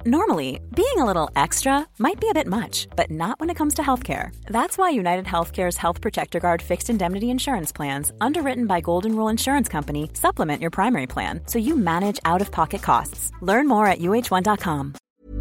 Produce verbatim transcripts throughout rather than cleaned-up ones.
Normally, being a little extra might be a bit much, but not when it comes to healthcare. That's why United Healthcare's Health Protector Guard fixed indemnity insurance plans, underwritten by Golden Rule Insurance Company, supplement your primary plan so you manage out-of-pocket costs. Learn more at U H one dot com.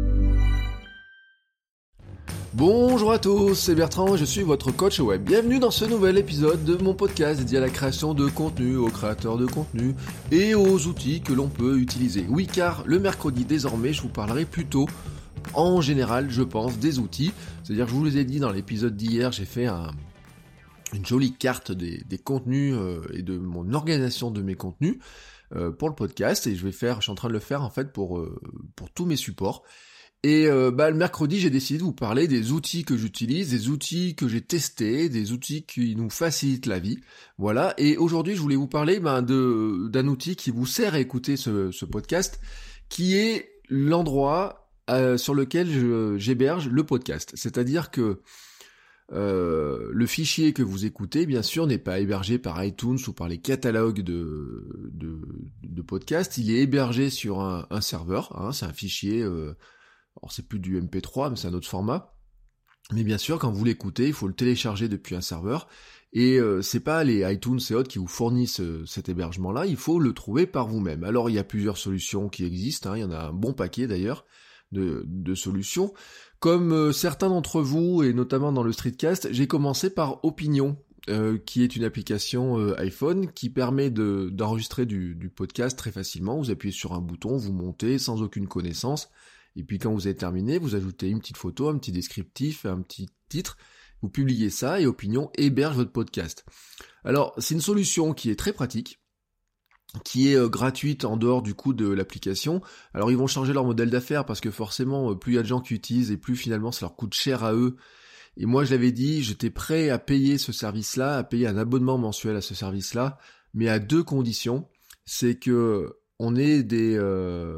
Bonjour à tous, c'est Bertrand, je suis votre coach web. Bienvenue dans ce nouvel épisode de mon podcast dédié à la création de contenu, aux créateurs de contenu et aux outils que l'on peut utiliser. Oui, car le mercredi désormais, je vous parlerai plutôt, en général, je pense, des outils. C'est-à-dire que je vous les ai dit dans l'épisode d'hier, j'ai fait un, une jolie carte des, des contenus euh, et de mon organisation de mes contenus euh, pour le podcast, et je vais faire, je suis en train de le faire en fait pour, euh, pour tous mes supports. Et euh, bah, le mercredi, j'ai décidé de vous parler des outils que j'utilise, des outils que j'ai testés, des outils qui nous facilitent la vie. Voilà. Et aujourd'hui, je voulais vous parler bah, de d'un outil qui vous sert à écouter ce, ce podcast, qui est l'endroit euh, sur lequel je, j'héberge le podcast. C'est-à-dire que euh, le fichier que vous écoutez, bien sûr, n'est pas hébergé par iTunes ou par les catalogues de de, de podcasts. Il est hébergé sur un, un serveur. Hein, c'est un fichier. Euh, Alors c'est plus du M P trois, mais c'est un autre format. Mais bien sûr, quand vous l'écoutez, il faut le télécharger depuis un serveur. Et euh, c'est pas les iTunes et autres qui vous fournissent euh, cet hébergement-là, il faut le trouver par vous-même. Alors il y a plusieurs solutions qui existent, hein, il y en a un bon paquet d'ailleurs de, de solutions. Comme euh, certains d'entre vous, et notamment dans le Streetcast, j'ai commencé par Opinion, euh, qui est une application euh, iPhone qui permet de, d'enregistrer du, du podcast très facilement. Vous appuyez sur un bouton, vous montez sans aucune connaissance. Et puis quand vous avez terminé, vous ajoutez une petite photo, un petit descriptif, un petit titre, vous publiez ça et Opinion héberge votre podcast. Alors c'est une solution qui est très pratique, qui est euh, gratuite en dehors du coût de l'application. Alors ils vont changer leur modèle d'affaires parce que forcément plus il y a de gens qui utilisent et plus finalement ça leur coûte cher à eux. Et moi je l'avais dit, j'étais prêt à payer ce service-là, à payer un abonnement mensuel à ce service-là, mais à deux conditions. C'est que on ait des, euh,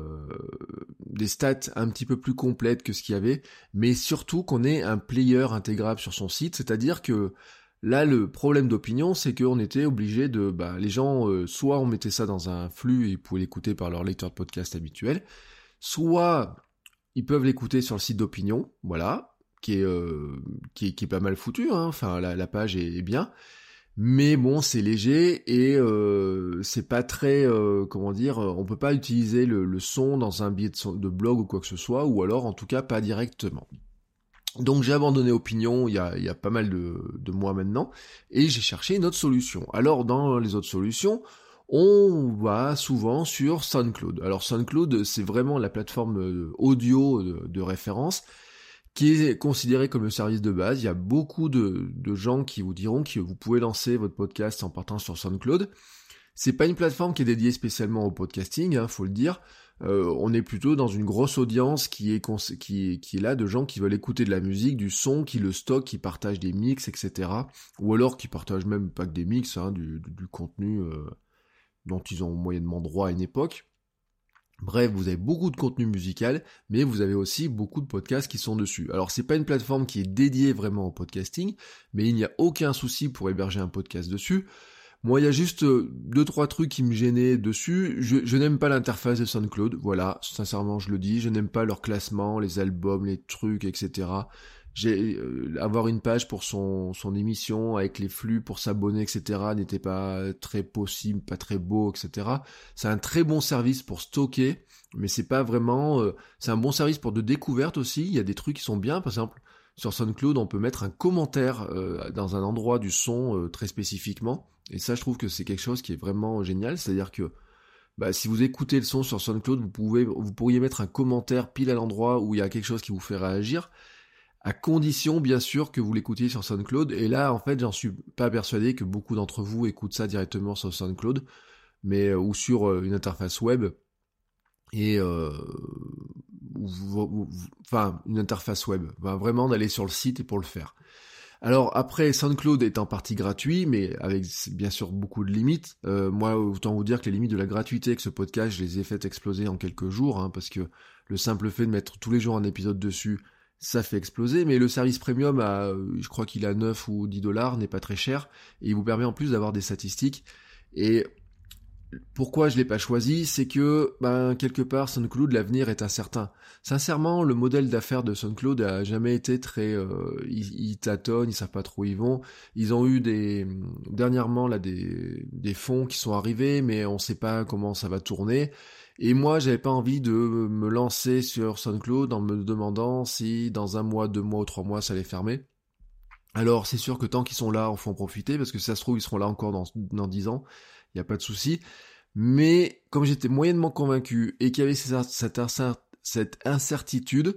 des stats un petit peu plus complètes que ce qu'il y avait, mais surtout qu'on ait un player intégrable sur son site, c'est-à-dire que là, le problème d'Opinion, c'est qu'on était obligé de... Bah, les gens, euh, soit on mettait ça dans un flux et ils pouvaient l'écouter par leur lecteur de podcast habituel, soit ils peuvent l'écouter sur le site d'Opinion, voilà, qui est, euh, qui est, qui est pas mal foutu, hein, enfin la, la page est, est bien, mais bon, c'est léger et euh, c'est pas très, euh, comment dire, on peut pas utiliser le, le son dans un billet de, son, de blog ou quoi que ce soit, ou alors en tout cas pas directement. Donc j'ai abandonné Opinion il y a, il y a pas mal de, de mois maintenant, et j'ai cherché une autre solution. Alors dans les autres solutions, on va souvent sur SoundCloud. Alors SoundCloud, c'est vraiment la plateforme audio de, de référence, qui est considéré comme le service de base. Il y a beaucoup de, de gens qui vous diront que vous pouvez lancer votre podcast en partant sur SoundCloud. C'est pas une plateforme qui est dédiée spécialement au podcasting, hein, faut le dire. Euh, on est plutôt dans une grosse audience qui est, cons- qui, est, qui est là de gens qui veulent écouter de la musique, du son, qui le stockent, qui partagent des mix, et cetera. Ou alors qui partagent même pas que des mix, hein, du, du, du contenu euh, dont ils ont moyennement droit à une époque. Bref, vous avez beaucoup de contenu musical, mais vous avez aussi beaucoup de podcasts qui sont dessus. Alors c'est pas une plateforme qui est dédiée vraiment au podcasting, mais il n'y a aucun souci pour héberger un podcast dessus. Moi, il y a juste deux, trois trucs qui me gênaient dessus. Je, je n'aime pas l'interface de SoundCloud, voilà, sincèrement je le dis. Je n'aime pas leur classement, les albums, les trucs, et cetera. J'ai, euh, avoir une page pour son, son émission avec les flux pour s'abonner, et cetera n'était pas très possible, pas très beau, et cetera. C'est un très bon service pour stocker, mais c'est pas vraiment... Euh, c'est un bon service pour de découverte aussi. Il y a des trucs qui sont bien, par exemple, sur SoundCloud, on peut mettre un commentaire euh, dans un endroit du son euh, très spécifiquement, et ça je trouve que c'est quelque chose qui est vraiment génial, c'est-à-dire que bah, si vous écoutez le son sur SoundCloud, vous pouvez, vous pourriez mettre un commentaire pile à l'endroit où il y a quelque chose qui vous fait réagir, à condition, bien sûr, que vous l'écoutiez sur SoundCloud. Et là, en fait, j'en suis pas persuadé que beaucoup d'entre vous écoutent ça directement sur SoundCloud, mais euh, ou sur euh, une interface web, et euh, ou, ou, ou, enfin, une interface web. Enfin, vraiment d'aller sur le site et pour le faire. Alors après, SoundCloud est en partie gratuit, mais avec bien sûr beaucoup de limites. Euh, moi, autant vous dire que les limites de la gratuité avec ce podcast, je les ai faites exploser en quelques jours, hein, parce que le simple fait de mettre tous les jours un épisode dessus, ça fait exploser, mais le service premium, à, je crois qu'il a neuf ou dix dollars, n'est pas très cher, et il vous permet en plus d'avoir des statistiques, et pourquoi je l'ai pas choisi, c'est que, ben, quelque part, SoundCloud, l'avenir est incertain. Sincèrement, le modèle d'affaires de SoundCloud a jamais été très, euh, ils, ils tâtonnent, ils savent pas trop où ils vont. Ils ont eu des, dernièrement, là, des, des fonds qui sont arrivés, mais on sait pas comment ça va tourner. Et moi, j'avais pas envie de me lancer sur SoundCloud en me demandant si dans un mois, deux mois ou trois mois, ça allait fermer. Alors, c'est sûr que tant qu'ils sont là, on faut en profiter, parce que si ça se trouve, ils seront là encore dans, dans dix ans. Il n'y a pas de souci. Mais comme j'étais moyennement convaincu et qu'il y avait cette, cette incertitude,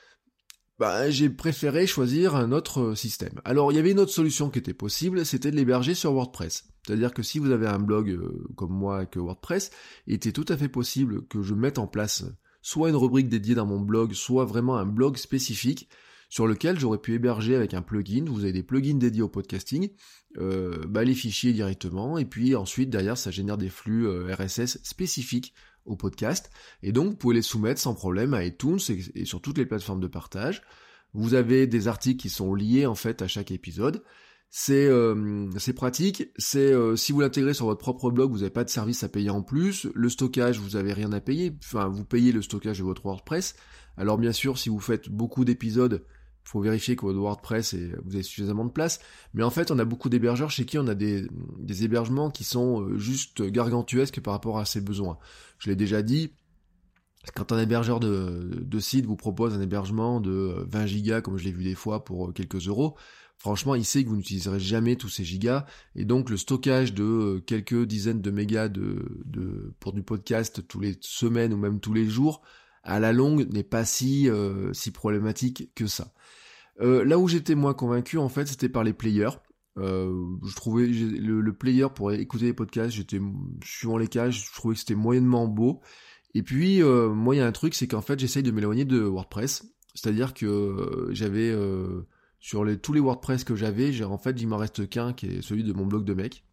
bah, j'ai préféré choisir un autre système. Alors il y avait une autre solution qui était possible, c'était de l'héberger sur WordPress. C'est-à-dire que si vous avez un blog euh, comme moi avec WordPress, il était tout à fait possible que je mette en place soit une rubrique dédiée dans mon blog, soit vraiment un blog spécifique sur lequel j'aurais pu héberger avec un plugin. Vous avez des plugins dédiés au podcasting, euh, bah, les fichiers directement, et puis ensuite derrière ça génère des flux euh, R S S spécifiques au podcast, et donc vous pouvez les soumettre sans problème à iTunes et, et sur toutes les plateformes de partage. Vous avez des articles qui sont liés en fait à chaque épisode. C'est euh, c'est pratique, c'est euh, si vous l'intégrez sur votre propre blog, vous n'avez pas de service à payer en plus. Le stockage, vous n'avez rien à payer, enfin vous payez le stockage de votre WordPress. Alors bien sûr, si vous faites beaucoup d'épisodes, il faut vérifier que votre WordPress, et vous avez suffisamment de place. Mais en fait, on a beaucoup d'hébergeurs chez qui on a des, des hébergements qui sont juste gargantuesques par rapport à ses besoins. Je l'ai déjà dit, quand un hébergeur de, de site vous propose un hébergement de vingt gigas, comme je l'ai vu des fois, pour quelques euros, franchement, il sait que vous n'utiliserez jamais tous ces gigas, et donc le stockage de quelques dizaines de mégas de, de, pour du podcast tous les semaines ou même tous les jours, à la longue, n'est pas si, euh, si problématique que ça. Euh, là où j'étais moins convaincu, en fait, c'était par les players. Euh, je trouvais le, le player pour écouter les podcasts, j'étais suivant les cas, je trouvais que c'était moyennement beau. Et puis, euh, moi, il y a un truc, c'est qu'en fait, j'essaye de m'éloigner de WordPress. C'est-à-dire que euh, j'avais, euh, sur les, tous les WordPress que j'avais, j'ai, en fait, il m'en reste qu'un, qui est celui de mon blog de mec.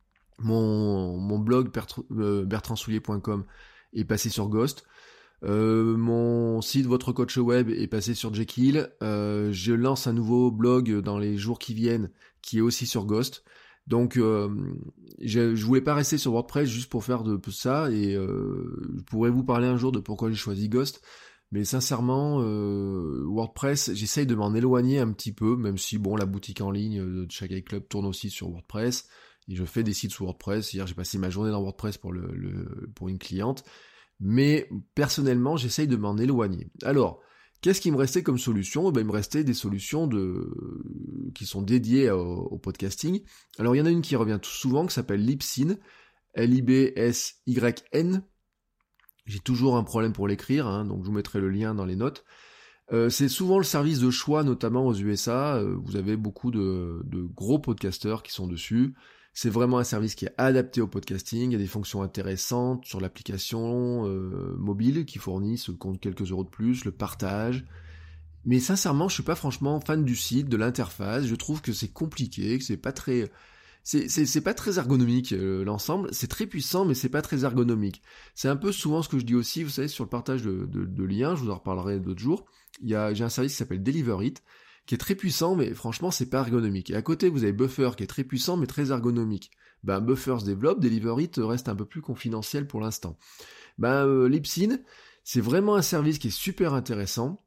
Mon, mon blog euh, bertrand soulier point com est passé sur Ghost. Euh, mon site Votre Coach Web est passé sur Jekyll. Euh, je lance un nouveau blog dans les jours qui viennent, qui est aussi sur Ghost. Donc, euh, je, je voulais pas rester sur WordPress juste pour faire de ça, et euh, je pourrais vous parler un jour de pourquoi j'ai choisi Ghost. Mais sincèrement, euh, WordPress, j'essaye de m'en éloigner un petit peu, même si bon, la boutique en ligne de Chagai Club tourne aussi sur WordPress, et je fais des sites sur WordPress. Hier, j'ai passé ma journée dans WordPress pour le, le pour une cliente. Mais personnellement, j'essaye de m'en éloigner. Alors, qu'est-ce qui me restait comme solution ? Ben, il me restait des solutions de... qui sont dédiées au, au podcasting. Alors, il y en a une qui revient tout souvent, qui s'appelle Libsyn, L I B S Y N. J'ai toujours un problème pour l'écrire, hein, donc je vous mettrai le lien dans les notes. Euh, c'est souvent le service de choix, notamment aux U S A. Euh, vous avez beaucoup de, de gros podcasteurs qui sont dessus. C'est vraiment un service qui est adapté au podcasting. Il y a des fonctions intéressantes sur l'application euh, mobile qui fournit, ce compte quelques euros de plus, le partage. Mais sincèrement, je suis pas franchement fan du site, de l'interface. Je trouve que c'est compliqué, que c'est pas très, c'est c'est, c'est pas très ergonomique euh, l'ensemble. C'est très puissant, mais c'est pas très ergonomique. C'est un peu souvent ce que je dis aussi, vous savez, sur le partage de, de, de liens. Je vous en reparlerai d'autres jours. Il y a, j'ai un service qui s'appelle Deliverit, qui est très puissant, mais franchement, c'est pas ergonomique. Et à côté, vous avez Buffer, qui est très puissant, mais très ergonomique. Ben, Buffer se développe, Deliverit reste un peu plus confidentiel pour l'instant. Ben, euh, Libsyn, c'est vraiment un service qui est super intéressant,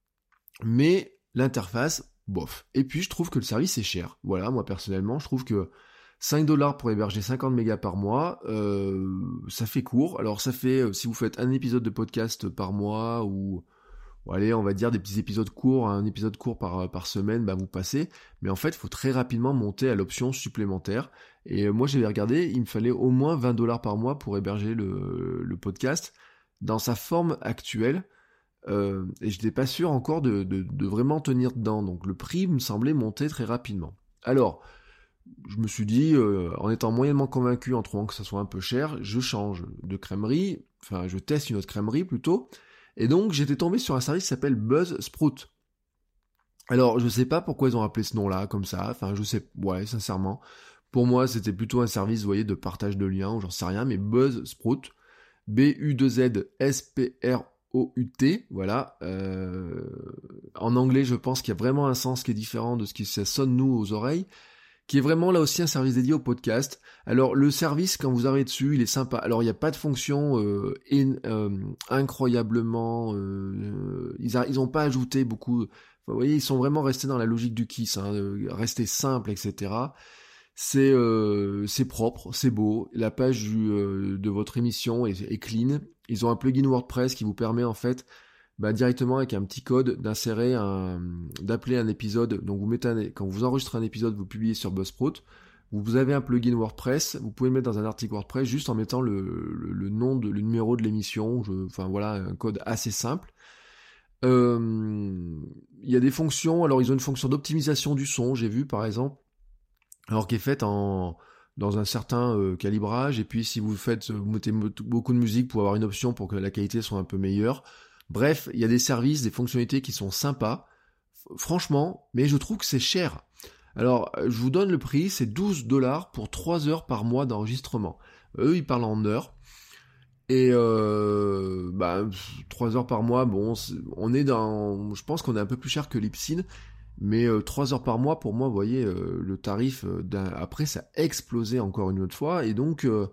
mais l'interface, bof. Et puis, je trouve que le service est cher. Voilà, moi, personnellement, je trouve que cinq dollars pour héberger cinquante mégas par mois, euh, ça fait court. Alors, ça fait, si vous faites un épisode de podcast par mois, ou... Bon, allez, on va dire des petits épisodes courts, un épisode court par, par semaine, bah vous passez, mais en fait, il faut très rapidement monter à l'option supplémentaire, et moi j'avais regardé, il me fallait au moins vingt dollars par mois pour héberger le, le podcast dans sa forme actuelle, euh, et je n'étais pas sûr encore de, de, de vraiment tenir dedans, donc le prix me semblait monter très rapidement. Alors, je me suis dit, euh, en étant moyennement convaincu, en trouvant que ça soit un peu cher, je change de crèmerie, enfin je teste une autre crèmerie plutôt. Et donc, j'étais tombé sur un service qui s'appelle Buzzsprout. Alors, je sais pas pourquoi ils ont appelé ce nom-là, comme ça. Enfin, je sais, ouais, sincèrement. Pour moi, c'était plutôt un service, vous voyez, de partage de liens, ou j'en sais rien, mais Buzzsprout. B U deux Z S P R O U T, voilà. Euh, en anglais, je pense qu'il y a vraiment un sens qui est différent de ce qui ça sonne nous aux oreilles. qui est vraiment là aussi un service dédié au podcast. Alors le service, quand vous arrivez dessus, il est sympa. Alors il n'y a pas de fonction euh, in, euh, incroyablement... Euh, ils n'ont pas ajouté beaucoup... Enfin, vous voyez, ils sont vraiment restés dans la logique du Kiss, hein, de rester simple, et cetera. C'est, euh, c'est propre, c'est beau. La page du, euh, de votre émission est, est clean. Ils ont un plugin WordPress qui vous permet en fait... Bah, directement avec un petit code d'insérer un, d'appeler un épisode. Donc vous mettez un, quand vous enregistrez un épisode, vous publiez sur Buzzsprout, vous avez un plugin WordPress, vous pouvez le mettre dans un article WordPress juste en mettant le, le, le nom, de, le numéro de l'émission, je, enfin voilà, un code assez simple. Euh, il y a des fonctions, alors ils ont une fonction d'optimisation du son, j'ai vu par exemple, alors qui est faite en dans un certain euh, calibrage, et puis si vous faites, vous mettez beaucoup de musique pour avoir une option pour que la qualité soit un peu meilleure. Bref, il y a des services, des fonctionnalités qui sont sympas, franchement, mais je trouve que c'est cher. Alors, je vous donne le prix, c'est douze dollars pour trois heures par mois d'enregistrement. Eux, ils parlent en heures, et euh, bah, trois heures par mois, bon, on est dans... Je pense qu'on est un peu plus cher que Libsyn, mais euh, trois heures par mois, pour moi, vous voyez, euh, le tarif, d'un... après, ça a explosé encore une autre fois, et donc... Euh,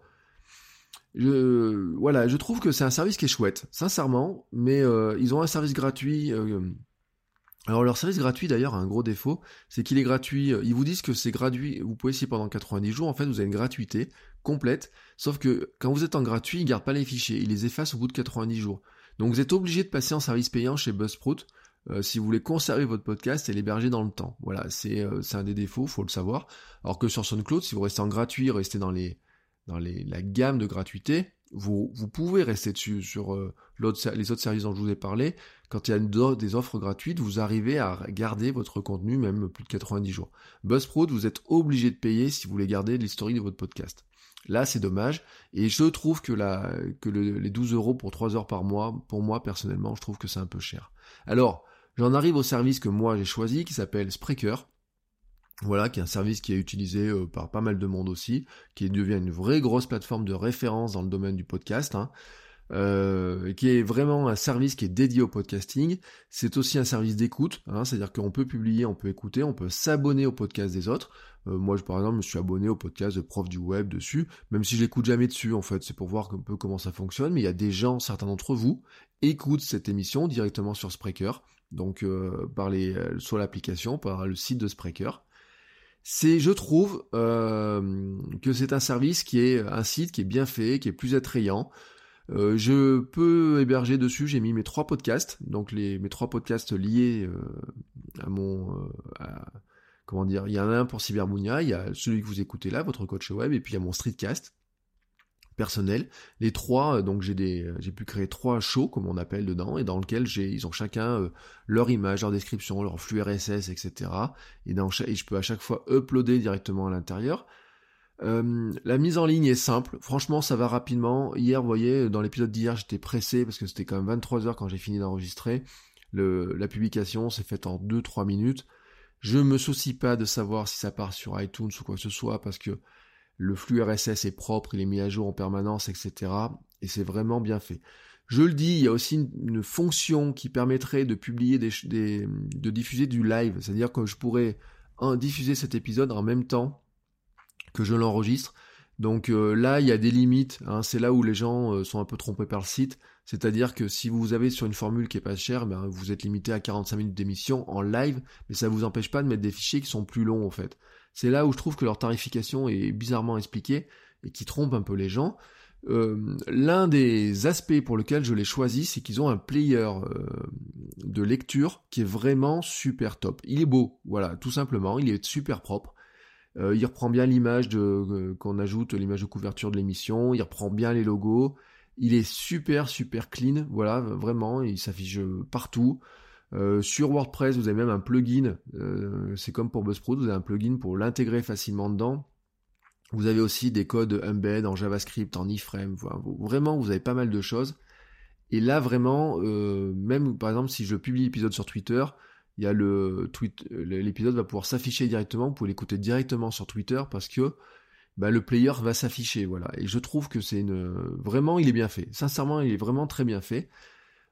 Je, voilà, je trouve que c'est un service qui est chouette, sincèrement, mais euh, ils ont un service gratuit. Euh, alors leur service gratuit d'ailleurs a un gros défaut, c'est qu'il est gratuit. Ils vous disent que c'est gratuit, vous pouvez essayer pendant quatre-vingt-dix jours, en fait vous avez une gratuité complète, sauf que quand vous êtes en gratuit, ils gardent pas les fichiers, ils les effacent au bout de quatre-vingt-dix jours. Donc vous êtes obligé de passer en service payant chez Buzzsprout euh, si vous voulez conserver votre podcast et l'héberger dans le temps. Voilà, c'est, euh, c'est un des défauts, faut le savoir. Alors que sur SoundCloud, si vous restez en gratuit, restez dans les... dans les, la gamme de gratuité, vous, vous pouvez rester dessus sur euh, l'autre, les autres services dont je vous ai parlé. Quand il y a une, des offres gratuites, vous arrivez à garder votre contenu même plus de quatre-vingt-dix jours. Buzzsprout, vous êtes obligé de payer si vous voulez garder l'historique de votre podcast. Là, c'est dommage. Et je trouve que, la, que le, les douze euros pour trois heures par mois, pour moi, personnellement, je trouve que c'est un peu cher. Alors, j'en arrive au service que moi j'ai choisi, qui s'appelle Spreaker. Voilà, qui est un service qui est utilisé euh, par pas mal de monde aussi, qui devient une vraie grosse plateforme de référence dans le domaine du podcast, hein, euh, qui est vraiment un service qui est dédié au podcasting. C'est aussi un service d'écoute, hein, c'est-à-dire qu'on peut publier, on peut écouter, on peut s'abonner au podcast des autres. Euh, moi, je, par exemple, me suis abonné au podcast de Prof du Web dessus, même si je l'écoute jamais dessus, en fait, c'est pour voir un peu comment ça fonctionne, mais il y a des gens, certains d'entre vous, écoutent cette émission directement sur Spreaker, donc euh, par les, soit l'application, par le site de Spreaker. C'est, je trouve, euh, que c'est un service qui est un site qui est bien fait, qui est plus attrayant. Euh, je peux héberger dessus, j'ai mis mes trois podcasts, donc les mes trois podcasts liés euh, à mon, euh, à, comment dire, il y en a un pour Cyberbounia, il y a celui que vous écoutez là, votre coach web, et puis il y a mon streetcast personnel. Les trois, donc j'ai des, j'ai pu créer trois shows comme on appelle dedans, et dans lequel j'ai, ils ont chacun euh, leur image, leur description, leur flux R S S, et cetera. Et, dans, et je peux à chaque fois uploader directement à l'intérieur. Euh, la mise en ligne est simple, franchement ça va rapidement. Hier, vous voyez, dans l'épisode d'hier, j'étais pressé parce que c'était quand même vingt-trois heures quand j'ai fini d'enregistrer. Le, la publication s'est faite en deux trois minutes. Je me soucie pas de savoir si ça part sur iTunes ou quoi que ce soit parce que le flux R S S est propre, il est mis à jour en permanence, et cetera. Et c'est vraiment bien fait. Je le dis, il y a aussi une, une fonction qui permettrait de publier des, des, de diffuser du live, c'est-à-dire que je pourrais hein, diffuser cet épisode en même temps que je l'enregistre. Donc euh, là, il y a des limites, hein, c'est là où les gens euh, sont un peu trompés par le site, c'est-à-dire que si vous avez sur une formule qui est pas chère, ben, vous êtes limité à quarante-cinq minutes d'émission en live, mais ça vous empêche pas de mettre des fichiers qui sont plus longs en fait. C'est là où je trouve que leur tarification est bizarrement expliquée et qui trompe un peu les gens. Euh, l'un des aspects pour lequel je l'ai choisi, c'est qu'ils ont un player euh, de lecture qui est vraiment super top. Il est beau, voilà, tout simplement, il est super propre. Euh, il reprend bien l'image de, euh, qu'on ajoute, l'image de couverture de l'émission, il reprend bien les logos, il est super super clean, voilà, vraiment, il s'affiche partout. Euh, sur WordPress, vous avez même un plugin, euh, c'est comme pour Buzzsprout, vous avez un plugin pour l'intégrer facilement dedans. Vous avez aussi des codes embed en JavaScript, en iframe, voilà, vraiment vous avez pas mal de choses. Et là vraiment, euh, même par exemple si je publie l'épisode sur Twitter, il y a le tweet, l'épisode va pouvoir s'afficher directement, vous pouvez l'écouter directement sur Twitter parce que bah, le player va s'afficher, voilà. Et je trouve que c'est une, vraiment il est bien fait. Sincèrement, il est vraiment très bien fait.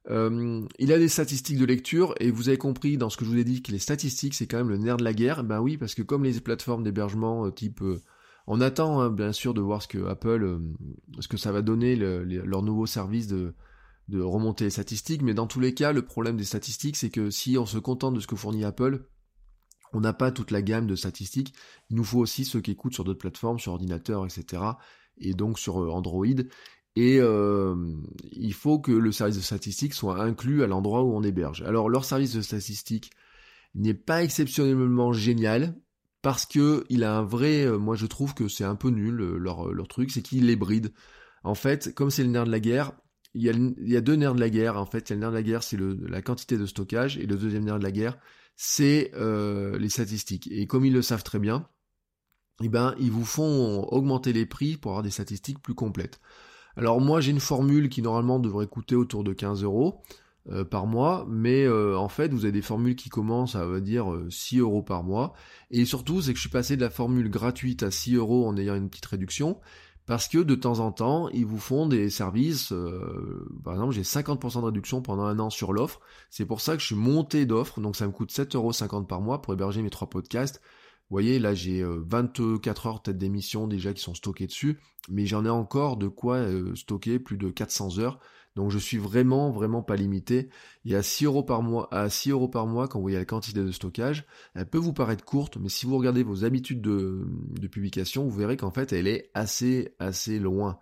Euh, il a des statistiques de lecture, et vous avez compris dans ce que je vous ai dit que les statistiques, c'est quand même le nerf de la guerre. Ben oui, parce que comme les plateformes d'hébergement euh, type... Euh, on attend, hein, bien sûr, de voir ce que Apple, euh, ce que ça va donner, le, les, leur nouveau service de, de remonter les statistiques, mais dans tous les cas, le problème des statistiques, c'est que si on se contente de ce que fournit Apple, on n'a pas toute la gamme de statistiques. Il nous faut aussi ceux qui écoutent sur d'autres plateformes, sur ordinateur, et cetera, et donc sur euh, Android. Et euh, il faut que le service de statistiques soit inclus à l'endroit où on héberge. Alors, leur service de statistiques n'est pas exceptionnellement génial, parce que il a un vrai, euh, moi je trouve que c'est un peu nul, euh, leur, leur truc, c'est qu'il les bride. En fait, comme c'est le nerf de la guerre, il y, a, il y a deux nerfs de la guerre, en fait. Il y a le nerf de la guerre, c'est le, la quantité de stockage, et le deuxième nerf de la guerre, c'est euh, les statistiques. Et comme ils le savent très bien, eh ben, ils vous font augmenter les prix pour avoir des statistiques plus complètes. Alors moi, j'ai une formule qui normalement devrait coûter autour de quinze euros euh, par mois, mais euh, en fait, vous avez des formules qui commencent à, on va dire, euh, six euros par mois. Et surtout, c'est que je suis passé de la formule gratuite à six euros en ayant une petite réduction, parce que de temps en temps, ils vous font des services, euh, par exemple, j'ai cinquante pour cent de réduction pendant un an sur l'offre. C'est pour ça que je suis monté d'offre, donc ça me coûte sept euros cinquante par mois pour héberger mes trois podcasts. Vous voyez, là j'ai euh, vingt-quatre heures peut-être d'émissions déjà qui sont stockées dessus, mais j'en ai encore de quoi euh, stocker plus de quatre cents heures. Donc je suis vraiment, vraiment pas limité. Et à six euros par mois, à six euros par mois, quand vous voyez la quantité de stockage, elle peut vous paraître courte, mais si vous regardez vos habitudes de, de publication, vous verrez qu'en fait, elle est assez, assez loin.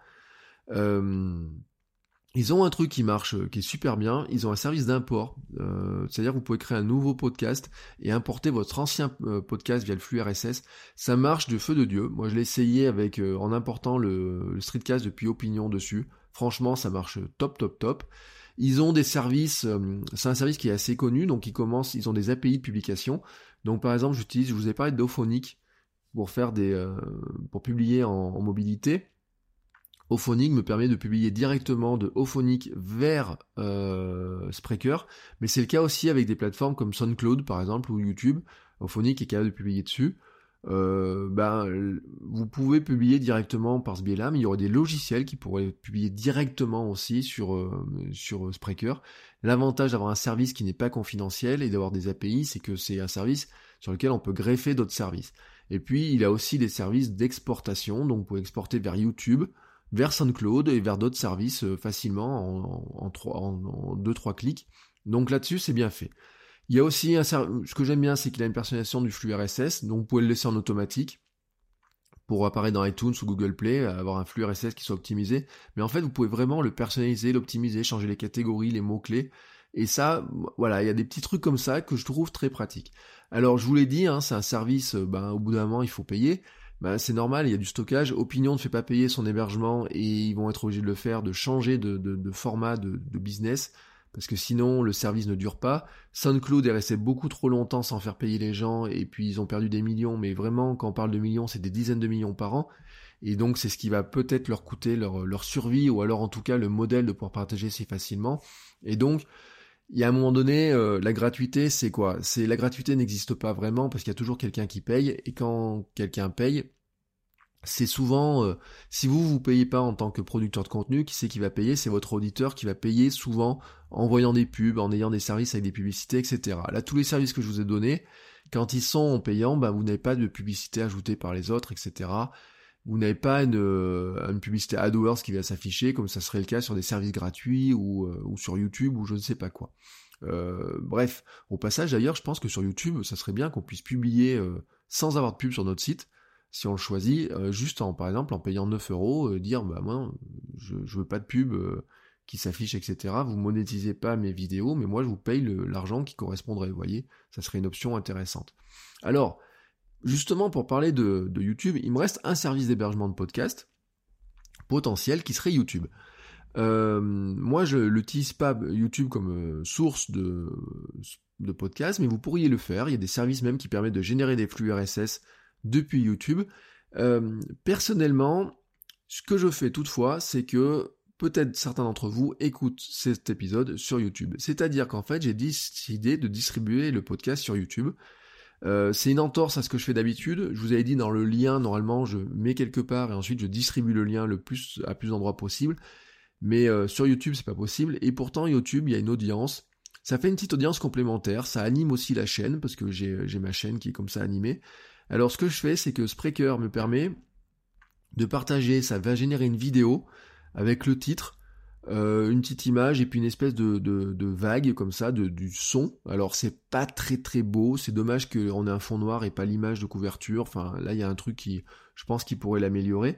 Euh, ils ont un truc qui marche, qui est super bien. Ils ont un service d'import. Euh, c'est-à-dire que vous pouvez créer un nouveau podcast et importer votre ancien euh, podcast via le flux R S S. Ça marche de feu de Dieu. Moi, je l'ai essayé avec, euh, en important le, le Streetcast depuis Opinion dessus. Franchement, ça marche top, top, top. Ils ont des services, euh, c'est un service qui est assez connu, donc ils commencent, ils ont des A P I de publication. Donc par exemple, j'utilise, je vous ai parlé d'Auphonic pour faire des, euh, pour publier en, en mobilité. Auphonic me permet de publier directement de Auphonic vers euh, Spreaker, mais c'est le cas aussi avec des plateformes comme SoundCloud par exemple ou YouTube. Auphonic est capable de publier dessus. Euh, ben, vous pouvez publier directement par ce biais-là, mais il y aurait des logiciels qui pourraient publier directement aussi sur, euh, sur Spreaker. L'avantage d'avoir un service qui n'est pas confidentiel et d'avoir des A P I, c'est que c'est un service sur lequel on peut greffer d'autres services. Et puis, il a aussi des services d'exportation, donc vous pouvez exporter vers YouTube, vers SoundCloud et vers d'autres services euh, facilement en, en, trois, en, en deux trois clics. Donc là-dessus, c'est bien fait. Il y a aussi un ce que j'aime bien, c'est qu'il a une personnalisation du flux R S S, donc vous pouvez le laisser en automatique pour apparaître dans iTunes ou Google Play, avoir un flux R S S qui soit optimisé. Mais en fait, vous pouvez vraiment le personnaliser, l'optimiser, changer les catégories, les mots-clés. Et ça, voilà, il y a des petits trucs comme ça que je trouve très pratiques. Alors, je vous l'ai dit, hein, c'est un service, ben, au bout d'un moment, il faut payer. Ben, c'est normal, il y a du stockage. Opinion ne fait pas payer son hébergement et ils vont être obligés de le faire, de changer de, de, de format de, de business. Parce que sinon, le service ne dure pas. SoundCloud est resté beaucoup trop longtemps sans faire payer les gens, et puis ils ont perdu des millions, mais vraiment, quand on parle de millions, c'est des dizaines de millions par an, et donc c'est ce qui va peut-être leur coûter leur, leur survie, ou alors en tout cas le modèle de pouvoir partager si facilement. Et donc, il y a un moment donné, euh, la gratuité, c'est quoi ? C'est la gratuité n'existe pas vraiment, parce qu'il y a toujours quelqu'un qui paye, et quand quelqu'un paye, c'est souvent, euh, si vous vous payez pas en tant que producteur de contenu, qui c'est qui va payer ? C'est votre auditeur qui va payer souvent en voyant des pubs, en ayant des services avec des publicités, et cetera. Là, tous les services que je vous ai donnés, quand ils sont payants, bah, vous n'avez pas de publicité ajoutée par les autres, et cetera. Vous n'avez pas une, une publicité AdWords qui va s'afficher, comme ça serait le cas sur des services gratuits ou, euh, ou sur YouTube ou je ne sais pas quoi. Euh, bref, au passage d'ailleurs, je pense que sur YouTube, ça serait bien qu'on puisse publier euh, sans avoir de pub sur notre site, si on le choisit, euh, juste en, par exemple, en payant neuf euros, euh, dire, bah moi, je, je veux pas de pub euh, qui s'affiche, et cetera. Vous monétisez pas mes vidéos, mais moi, je vous paye le, l'argent qui correspondrait, vous voyez. Ça serait une option intéressante. Alors, justement, pour parler de, de YouTube, il me reste un service d'hébergement de podcast potentiel qui serait YouTube. Euh, moi, je n'utilise pas YouTube comme euh, source de, de podcast, mais vous pourriez le faire. Il y a des services même qui permettent de générer des flux R S S depuis YouTube. Euh, personnellement, ce que je fais toutefois, c'est que peut-être certains d'entre vous écoutent cet épisode sur YouTube. C'est-à-dire qu'en fait, j'ai décidé de distribuer le podcast sur YouTube. Euh, c'est une entorse à ce que je fais d'habitude. Je vous avais dit dans le lien, normalement, je mets quelque part et ensuite je distribue le lien le plus à plus d'endroits possible. Mais euh, sur YouTube, c'est pas possible. Et pourtant, YouTube, il y a une audience. Ça fait une petite audience complémentaire. Ça anime aussi la chaîne, parce que j'ai, j'ai ma chaîne qui est comme ça animée. Alors, ce que je fais, c'est que Spreaker me permet de partager. Ça va générer une vidéo avec le titre, euh, une petite image et puis une espèce de, de, de vague comme ça, de, du son. Alors, c'est pas très très beau. C'est dommage qu'on ait un fond noir et pas l'image de couverture. Enfin, là, il y a un truc qui, je pense, qui pourrait l'améliorer.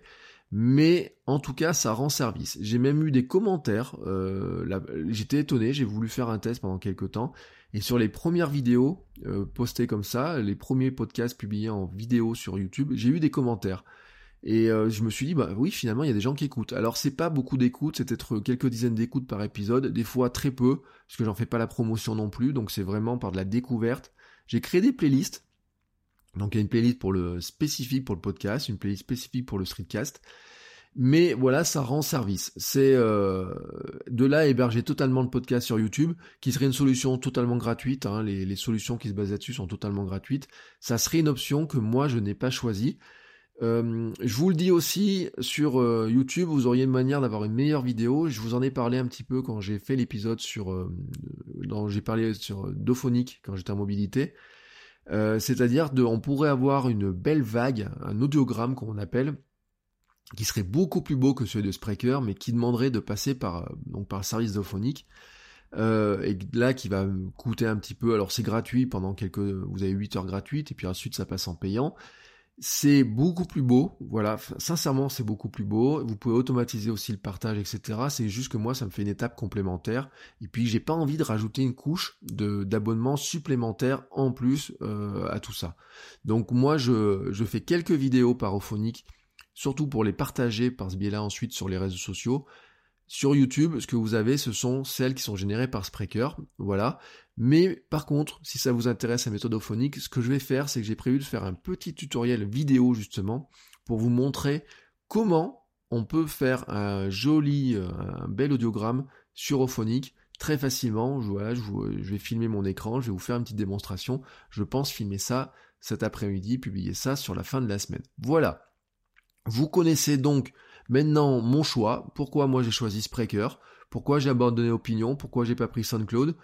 Mais en tout cas, ça rend service. J'ai même eu des commentaires. Euh, là, j'étais étonné, j'ai voulu faire un test pendant quelques temps. Et sur les premières vidéos euh, postées comme ça, les premiers podcasts publiés en vidéo sur YouTube, j'ai eu des commentaires. Et euh, je me suis dit, bah oui, finalement, il y a des gens qui écoutent. Alors, c'est pas beaucoup d'écoutes, c'est peut-être quelques dizaines d'écoutes par épisode, des fois très peu, parce que j'en fais pas la promotion non plus, donc c'est vraiment par de la découverte. J'ai créé des playlists. Donc il y a une playlist pour le spécifique pour le podcast, une playlist spécifique pour le streetcast. Mais voilà, ça rend service. C'est euh, de là à héberger totalement le podcast sur YouTube, qui serait une solution totalement gratuite. Hein, les, les solutions qui se basent là-dessus sont totalement gratuites. Ça serait une option que moi je n'ai pas choisie. Euh, je vous le dis aussi, sur euh, YouTube, vous auriez une manière d'avoir une meilleure vidéo. Je vous en ai parlé un petit peu quand j'ai fait l'épisode sur, euh, dans, j'ai parlé sur Dophonic quand j'étais en mobilité. Euh, c'est-à-dire de, on pourrait avoir une belle vague, un audiogramme qu'on appelle, qui serait beaucoup plus beau que celui de Spreaker, mais qui demanderait de passer par, donc par le service Dophonic, euh, et là qui va coûter un petit peu. Alors c'est gratuit pendant quelques, vous avez huit heures gratuites, et puis ensuite ça passe en payant. C'est beaucoup plus beau, voilà, sincèrement c'est beaucoup plus beau, vous pouvez automatiser aussi le partage, et cetera. C'est juste que moi ça me fait une étape complémentaire, et puis j'ai pas envie de rajouter une couche de, d'abonnement supplémentaire en plus euh, à tout ça. Donc moi je, je fais quelques vidéos par Auphonic, surtout pour les partager par ce biais-là ensuite sur les réseaux sociaux. Sur YouTube, ce que vous avez, ce sont celles qui sont générées par Spreaker, voilà. Mais par contre, si ça vous intéresse la méthode Auphonic, ce que je vais faire, c'est que j'ai prévu de faire un petit tutoriel vidéo justement pour vous montrer comment on peut faire un joli, un bel audiogramme sur Auphonic très facilement. Je, voilà, je, vous, je vais filmer mon écran, je vais vous faire une petite démonstration. Je pense filmer ça cet après-midi, publier ça sur la fin de la semaine. Voilà. Vous connaissez donc maintenant mon choix, pourquoi moi j'ai choisi Spreaker, pourquoi j'ai abandonné Opinion, pourquoi j'ai pas pris SoundCloud.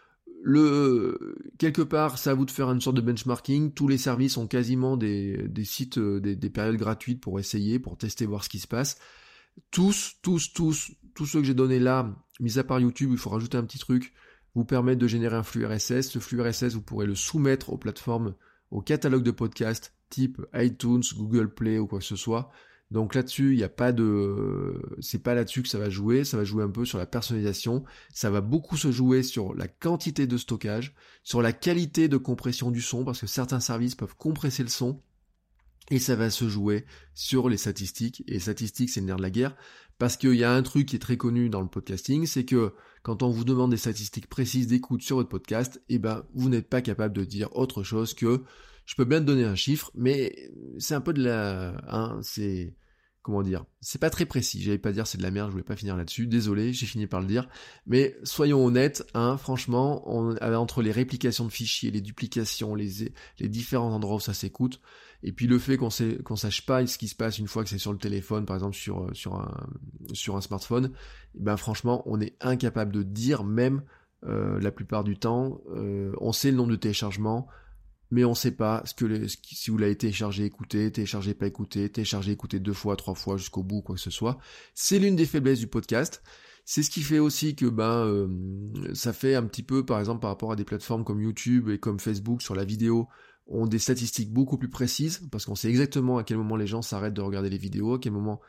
Le, quelque part, c'est à vous de faire une sorte de benchmarking. Tous les services ont quasiment des, des sites, des, des périodes gratuites pour essayer, pour tester, voir ce qui se passe. Tous, tous, tous, tous ceux que j'ai donnés là, mis à part YouTube, il faut rajouter un petit truc, vous permettent de générer un flux R S S. Ce flux R S S, vous pourrez le soumettre aux plateformes, au catalogue de podcasts, type iTunes, Google Play ou quoi que ce soit. Donc là-dessus, il n'y a pas de, c'est pas là-dessus que ça va jouer, ça va jouer un peu sur la personnalisation, ça va beaucoup se jouer sur la quantité de stockage, sur la qualité de compression du son, parce que certains services peuvent compresser le son, et ça va se jouer sur les statistiques, et les statistiques c'est le nerf de la guerre, parce qu'il y a un truc qui est très connu dans le podcasting, c'est que quand on vous demande des statistiques précises d'écoute sur votre podcast, eh ben, vous n'êtes pas capable de dire autre chose que, je peux bien te donner un chiffre, mais c'est un peu de la, hein, c'est, comment dire, c'est pas très précis, j'allais pas dire c'est de la merde, je voulais pas finir là-dessus, désolé, j'ai fini par le dire, mais soyons honnêtes, hein, franchement, on, entre les réplications de fichiers, les duplications, les, les différents endroits où ça s'écoute, et puis le fait qu'on sait, qu'on sache pas ce qui se passe une fois que c'est sur le téléphone, par exemple sur, sur un, sur un smartphone, ben franchement, on est incapable de dire même, euh, la plupart du temps, euh, on sait le nombre de téléchargements, mais on sait pas ce que les, ce qui, si vous l'avez téléchargé, écouté, téléchargé, pas écouté, téléchargé, écouté deux fois, trois fois jusqu'au bout, quoi que ce soit. C'est l'une des faiblesses du podcast. C'est ce qui fait aussi que ben euh, ça fait un petit peu, par exemple, par rapport à des plateformes comme YouTube et comme Facebook sur la vidéo, ont des statistiques beaucoup plus précises, parce qu'on sait exactement à quel moment les gens s'arrêtent de regarder les vidéos, à quel moment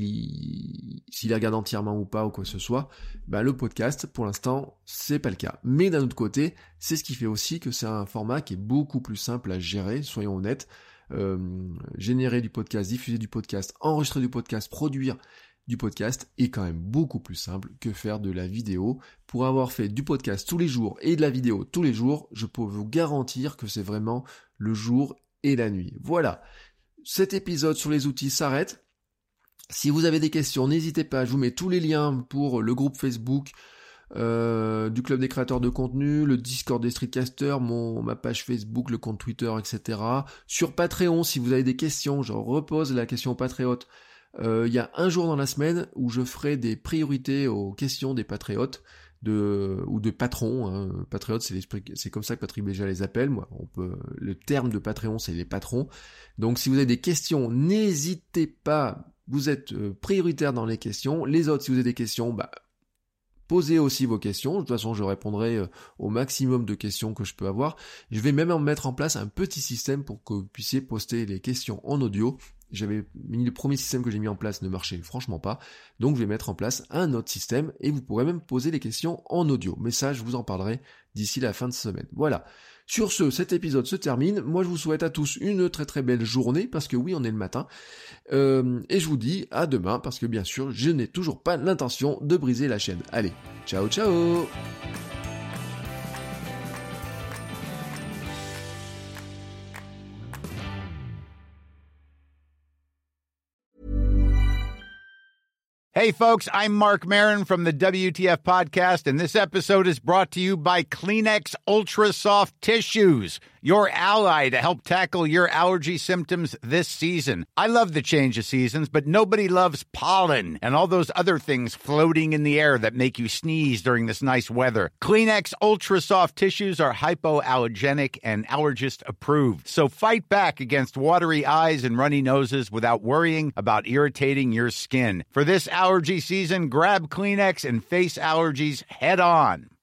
ils, s'ils les regardent entièrement ou pas, ou quoi que ce soit. Ben, le podcast, pour l'instant, c'est pas le cas. Mais d'un autre côté, c'est ce qui fait aussi que c'est un format qui est beaucoup plus simple à gérer, soyons honnêtes. Euh, générer du podcast, diffuser du podcast, enregistrer du podcast, produire du podcast est quand même beaucoup plus simple que faire de la vidéo. Pour avoir fait du podcast tous les jours et de la vidéo tous les jours, je peux vous garantir que c'est vraiment le jour et la nuit. Voilà, cet épisode sur les outils s'arrête. Si vous avez des questions, n'hésitez pas, je vous mets tous les liens pour le groupe Facebook euh, du Club des créateurs de contenu, le Discord des streetcasters, mon, ma page Facebook, le compte Twitter, et cetera. Sur Patreon, si vous avez des questions, je repose la question aux patriotes. Il euh, y a un jour dans la semaine où je ferai des priorités aux questions des patriotes, de ou de patrons. Hein. Patriotes, c'est, c'est comme ça que Patrick Béja les appelle. Moi, on peut. Le terme de Patreon, c'est les patrons. Donc, si vous avez des questions, n'hésitez pas. Vous êtes euh, prioritaire dans les questions. Les autres, si vous avez des questions, bah posez aussi vos questions. De toute façon, je répondrai euh, au maximum de questions que je peux avoir. Je vais même en mettre en place un petit système pour que vous puissiez poster les questions en audio. J'avais mis le premier système que j'ai mis en place ne marchait franchement pas, donc je vais mettre en place un autre système et vous pourrez même poser les questions en audio. Mais ça, je vous en parlerai d'ici la fin de semaine. Voilà. Sur ce, cet épisode se termine. Moi, je vous souhaite à tous une très très belle journée, parce que oui, on est le matin. Euh, et je vous dis à demain, parce que bien sûr, je n'ai toujours pas l'intention de briser la chaîne. Allez, ciao ciao! Hey, folks, I'm Mark Maron from the W T F Podcast, and this episode is brought to you by Kleenex Ultra Soft Tissues, your ally to help tackle your allergy symptoms this season. I love the change of seasons, but nobody loves pollen and all those other things floating in the air that make you sneeze during this nice weather. Kleenex Ultra Soft Tissues are hypoallergenic and allergist approved, so fight back against watery eyes and runny noses without worrying about irritating your skin. For this allergy season, grab Kleenex and face allergies head on.